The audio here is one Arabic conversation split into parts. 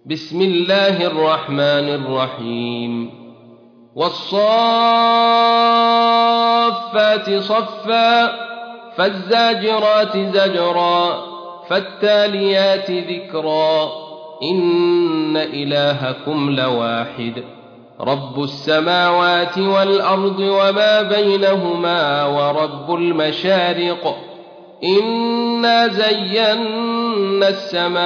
بسم الله الرحمن الرحيم والصافات صفا فالزاجرات زجرا فالتاليات ذكرا إن إلهكم لواحد رب السماوات والأرض وما بينهما ورب المشارق إنا زينا السماء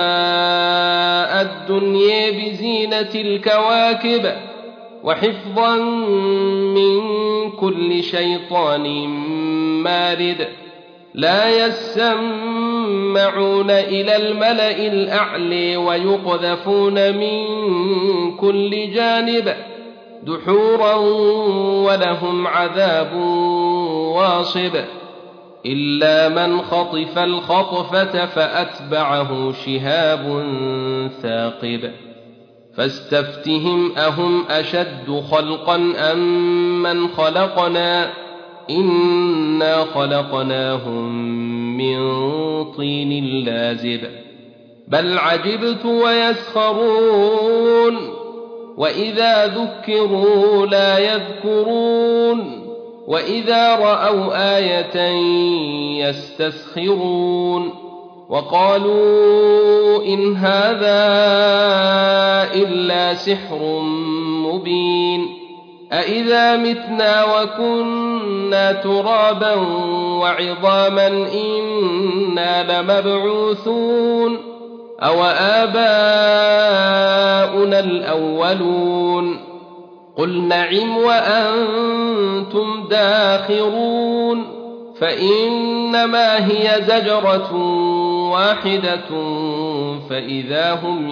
الدنيا بزينة الكواكب وحفظا من كل شيطان مارد لا يسمعون إلى الملأ الأعلى ويقذفون من كل جانب دحورا ولهم عذاب واصب إلا من خطف الخطفة فأتبعه شهاب ثاقب فاستفتهم أهم أشد خلقا أم من خلقنا إنا خلقناهم من طين لازب بل عجبت ويسخرون وإذا ذكروا لا يذكرون وإذا رأوا آية يستسخرون وقالوا إن هذا إلا سحر مبين أإذا متنا وكنا ترابا وعظاما إنا لمبعوثون أو آباؤنا الأولون قل نعم وأنتم داخرون فإنما هي زجرة واحدة فإذا هم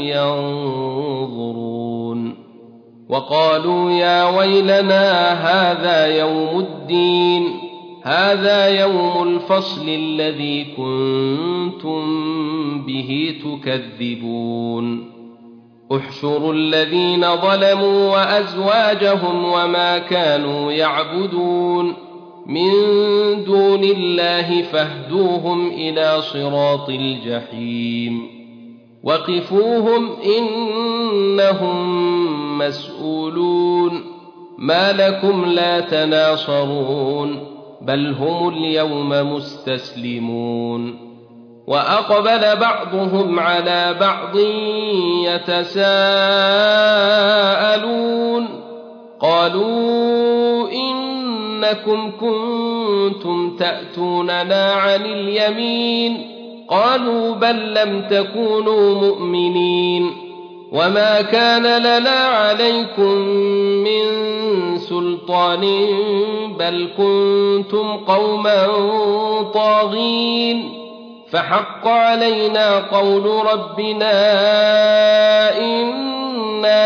ينظرون وقالوا يا ويلنا هذا يوم الدين هذا يوم الفصل الذي كنتم به تكذبون احشروا الذين ظلموا وأزواجهم وما كانوا يعبدون من دون الله فاهدوهم إلى صراط الجحيم وقفوهم إنهم مسؤولون ما لكم لا تناصرون بل هم اليوم مستسلمون وأقبل بعضهم على بعض يتساءلون قالوا إنكم كنتم تأتوننا عن اليمين قالوا بل لم تكونوا مؤمنين وما كان لنا عليكم من سلطان بل كنتم قوما طاغين فحق علينا قول ربنا إنا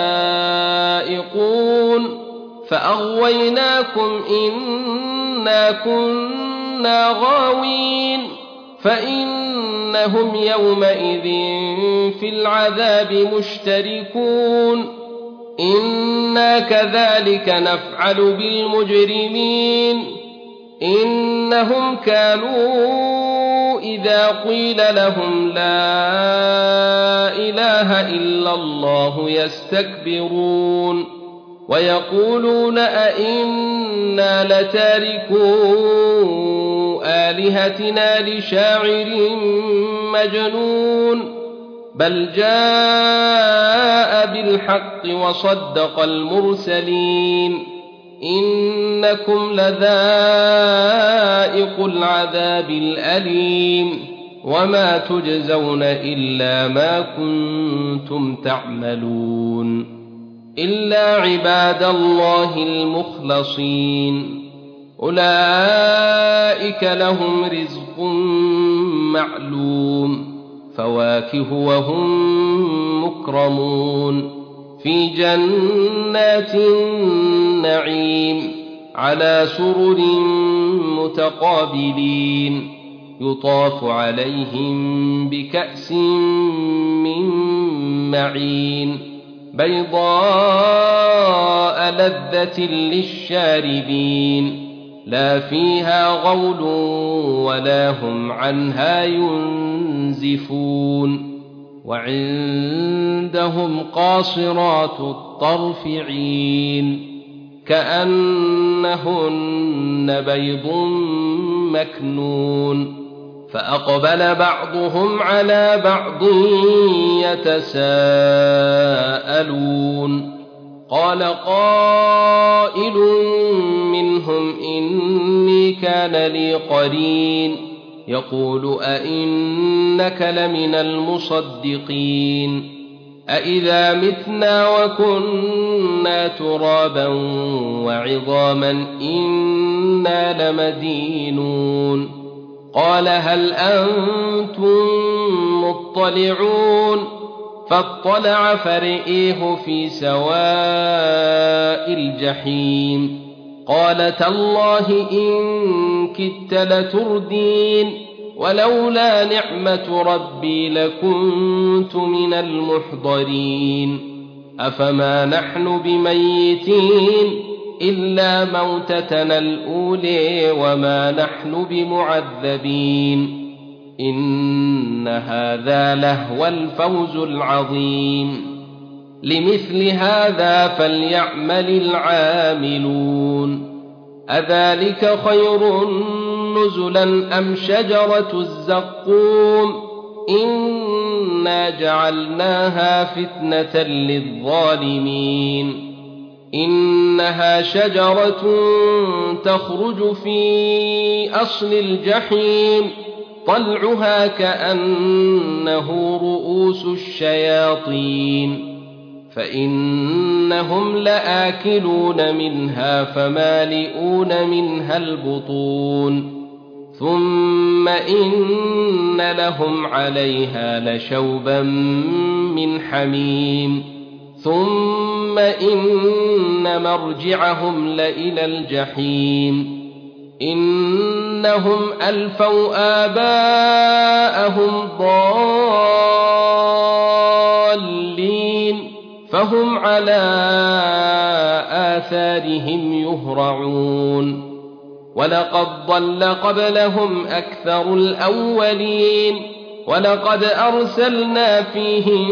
لذائقون فأغويناكم إنا كنا غاوين فإنهم يومئذ في العذاب مشتركون إنا كذلك نفعل بالمجرمين إنهم كانوا إذا قيل لهم لا إله إلا الله يستكبرون ويقولون أئنا لتاركو آلهتنا لشاعر مجنون بل جاء بالحق وصدق المرسلين إنكم لذائق العذاب الأليم وما تجزون إلا ما كنتم تعملون إلا عباد الله المخلصين أولئك لهم رزق معلوم فواكه وهم مكرمون في جنات النعيم على سرر متقابلين يطاف عليهم بكأس من معين بيضاء لذة للشاربين لا فيها غول ولا هم عنها ينزفون وعندهم قاصرات الطرف عين كأنهن بيض مكنون فأقبل بعضهم على بعض يتساءلون قال قائل منهم إني كان لي قرين يقول أئنك لمن المصدقين أئذا متنا وكنا ترابا وعظاما إنا لمدينون قال هل أنتم مطلعون فاطلع فرئيه في سواء الجحيم قال تالله إن كدت لتردين ولولا نعمة ربي لكنت من المحضرين أفما نحن بميتين إلا موتتنا الأولى وما نحن بمعذبين إن هذا لهو الفوز العظيم لمثل هذا فليعمل العاملون أذلك خير نزلا أم شجرة الزقوم إنا جعلناها فتنة للظالمين إنها شجرة تخرج في أصل الجحيم طلعها كأنه رؤوس الشياطين فإنهم لآكلون منها فمالئون منها البطون ثم إن لهم عليها لشوبا من حميم ثم إن مرجعهم لإلى الجحيم إنهم ألفوا آباءهم ضالين فهم على آثارهم يهرعون ولقد ضل قبلهم أكثر الأولين ولقد أرسلنا فيهم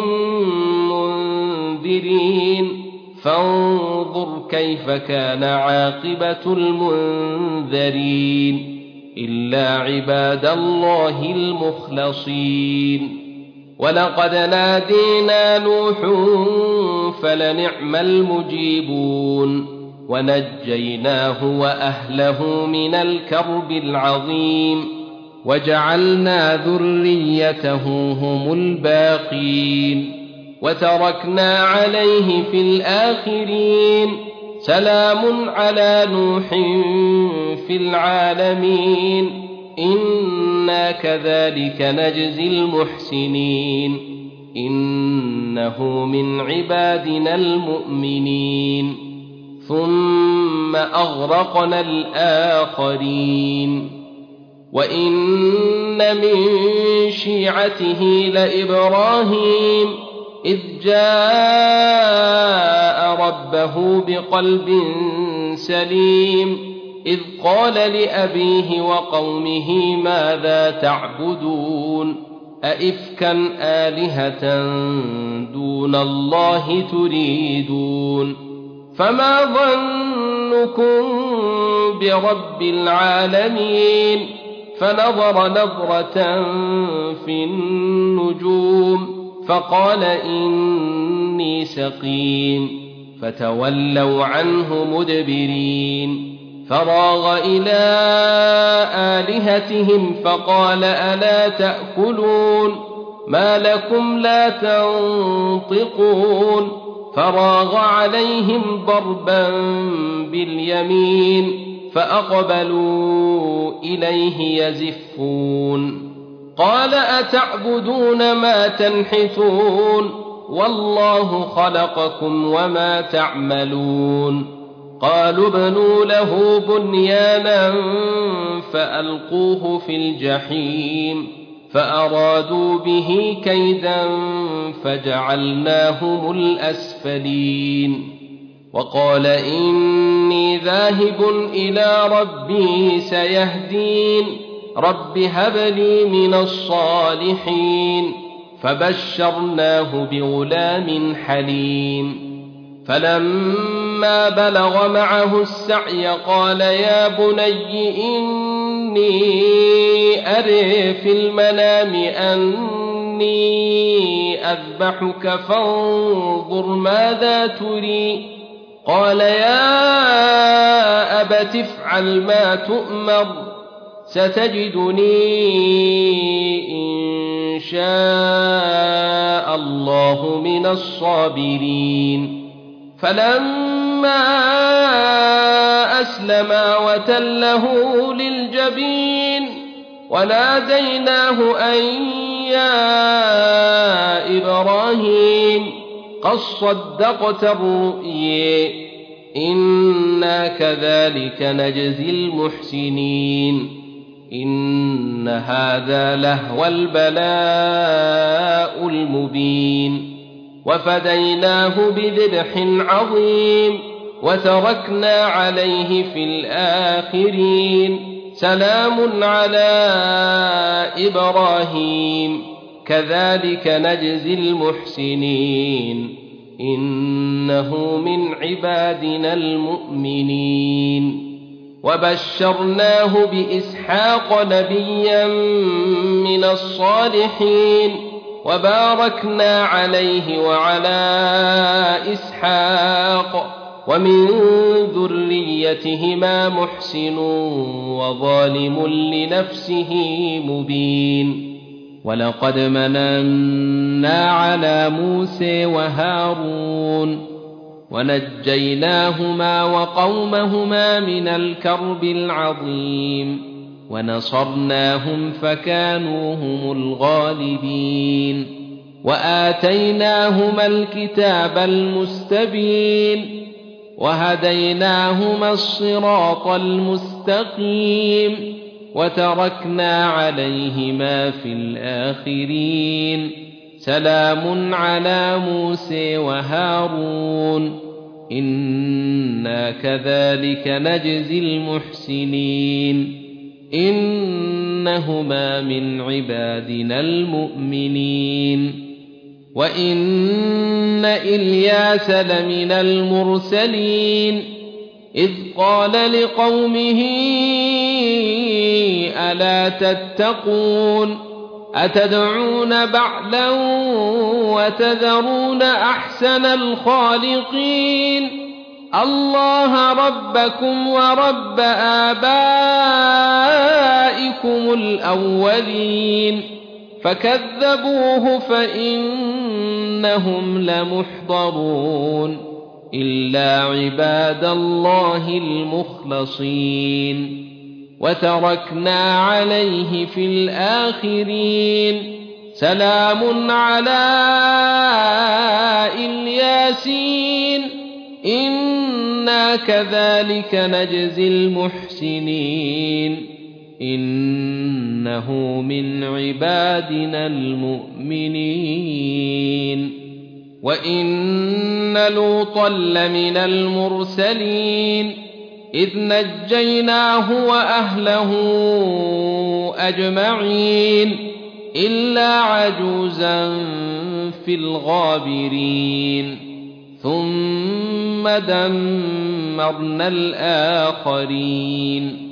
منذرين فانظر كيف كان عاقبة المنذرين إلا عباد الله المخلصين ولقد نادينا نوح فلنعم المجيبون ونجيناه وأهله من الكرب العظيم وجعلنا ذريته هم الباقين وتركنا عليه في الآخرين سلام على نوح في العالمين إنا كذلك نجزي المحسنين إنه من عبادنا المؤمنين ثم أغرقنا الآخرين وإن من شيعته لإبراهيم إذ جاء ربه بقلب سليم إذ قال لأبيه وقومه ماذا تعبدون أئفكا آلهة دون الله تريدون فما ظنكم برب العالمين فنظر نظرة في النجوم فقال إني سقيم فتولوا عنه مدبرين فراغ إلى آلهتهم فقال ألا تأكلون ما لكم لا تنطقون فراغ عليهم ضربا باليمين فأقبلوا إليه يزفون قال أتعبدون ما تنحتون والله خلقكم وما تعملون قالوا ابنوا له بنيانا فألقوه في الجحيم فأرادوا به كيدا فجعلناهم الأسفلين وقال إني ذاهب إلى ربي سيهدين رب هب لي من الصالحين فبشرناه بغلام حليم فلما بلغ معه السعي قال يا بني إني أرى في المنام أني أذبحك فانظر ماذا تري قال يا أبت افعل ما تؤمر ستجدني إن شاء الله من الصابرين فلما أسلما وتله للجبين وناديناه أن يا إبراهيم قد صدقت الرؤيا إنا كذلك نجزي المحسنين إن هذا لهو البلاء المبين وفديناه بذبح عظيم وتركنا عليه في الآخرين سلام على إبراهيم كذلك نجزي المحسنين إنه من عبادنا المؤمنين وبشرناه بإسحاق نبيا من الصالحين وباركنا عليه وعلى إسحاق ومن ذريتهما محسن وظالم لنفسه مبين ولقد مننا على موسى وهارون ونجيناهما وقومهما من الكرب العظيم ونصرناهم فكانوا هم الغالبين وآتيناهما الكتاب المستبين وهديناهما الصراط المستقيم وتركنا عليهما في الآخرين سلام على موسى وهارون إنا كذلك نجزي المحسنين إنهما من عبادنا المؤمنين وإن إلياس لمن المرسلين إذ قال لقومه ألا تتقون أتدعون بعلا وتذرون أحسن الخالقين الله ربكم ورب آبائكم الأولين فكذبوه فإنهم لمحضرون إلا عباد الله المخلصين وتركنا عليه في الآخرين سلام على الياسين إنا كذلك نجزي المحسنين إنه من عبادنا المؤمنين وإن لوطا لمن المرسلين إذ نجيناه وأهله أجمعين إلا عجوزا في الغابرين ثم دمرنا الآخرين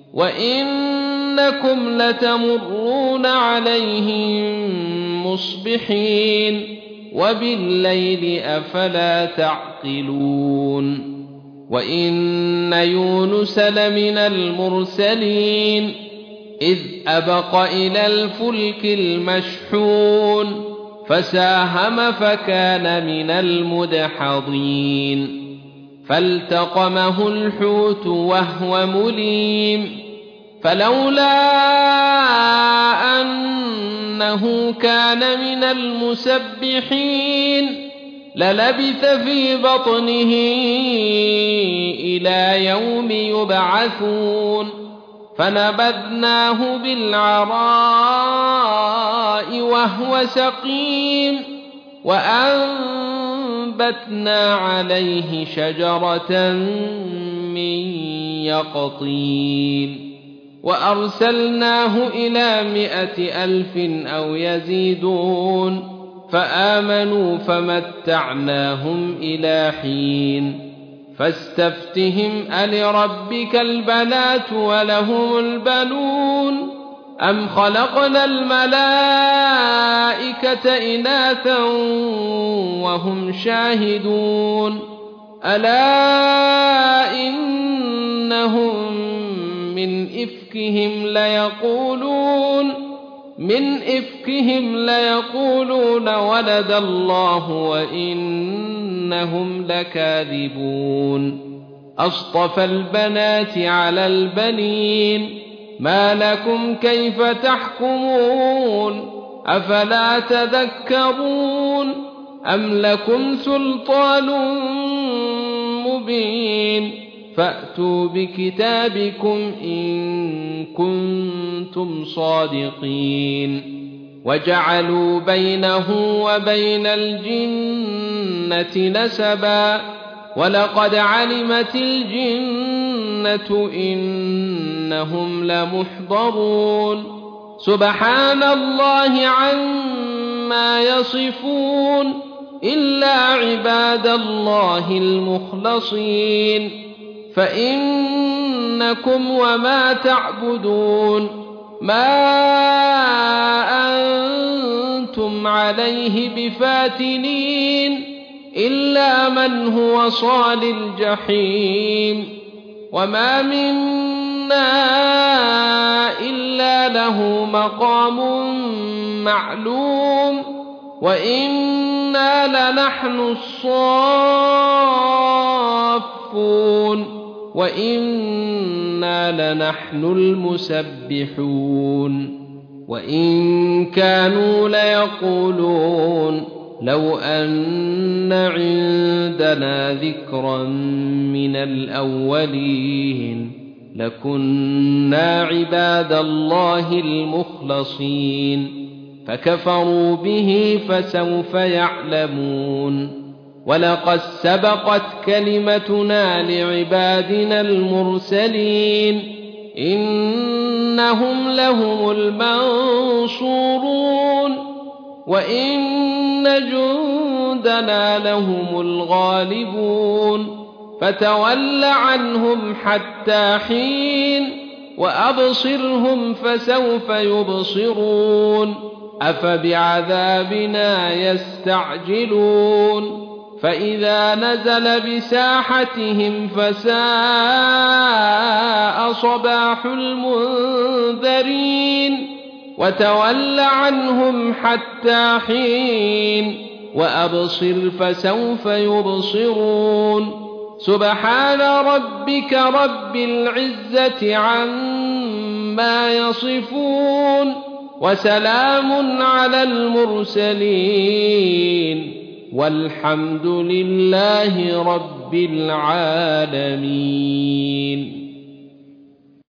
وإنكم لتمرون عليهم مصبحين وبالليل أفلا تعقلون وإن يونس لمن المرسلين إذ أبق إلى الفلك المشحون فساهم فكان من المدحضين فالتقمه الحوت وهو مليم فلولا أنه كان من المسبحين للبث في بطنه إلى يوم يبعثون فنبذناه بالعراء وهو سقيم وأنبتنا عليه شجرة من يقطين وأرسلناه إلى 100,000 أو يزيدون فآمنوا فمتعناهم إلى حين فاستفتهم ألربك البنات ولهم البنون أم خلقنا الملائكة إناثا وهم شاهدون ألا إنهم من إفكهم ليقولون ولد الله وإنهم لكاذبون أصطفى البنات على البنين ما لكم كيف تحكمون أفلا تذكرون أم لكم سلطان مبين فأتوا بكتابكم إن كنتم صادقين وجعلوا بينه وبين الجنة نسبا ولقد علمت الجنة إنهم لمحضرون سبحان الله عما يصفون إلا عباد الله المخلصين فإنكم وما تعبدون ما أنتم عليه بفاتنين إلا من هو صال الجحيم وما منا إلا له مقام معلوم وإنا لنحن الصافون وإنا لنحن المسبحون وإن كانوا ليقولون لو أن عندنا ذكرا من الأولين لكنا عباد الله المخلصين فكفروا به فسوف يعلمون ولقد سبقت كلمتنا لعبادنا المرسلين إنهم لهم المنصورون وإن جندنا لهم الغالبون فتول عنهم حتى حين وأبصرهم فسوف يبصرون أفبعذابنا يستعجلون فإذا نزل بساحتهم فساء صباح المنذرين وتول عنهم حتى حين وأبصر فسوف يبصرون سبحان ربك رب العزة عما يصفون وسلام على المرسلين والحمد لله رب العالمين.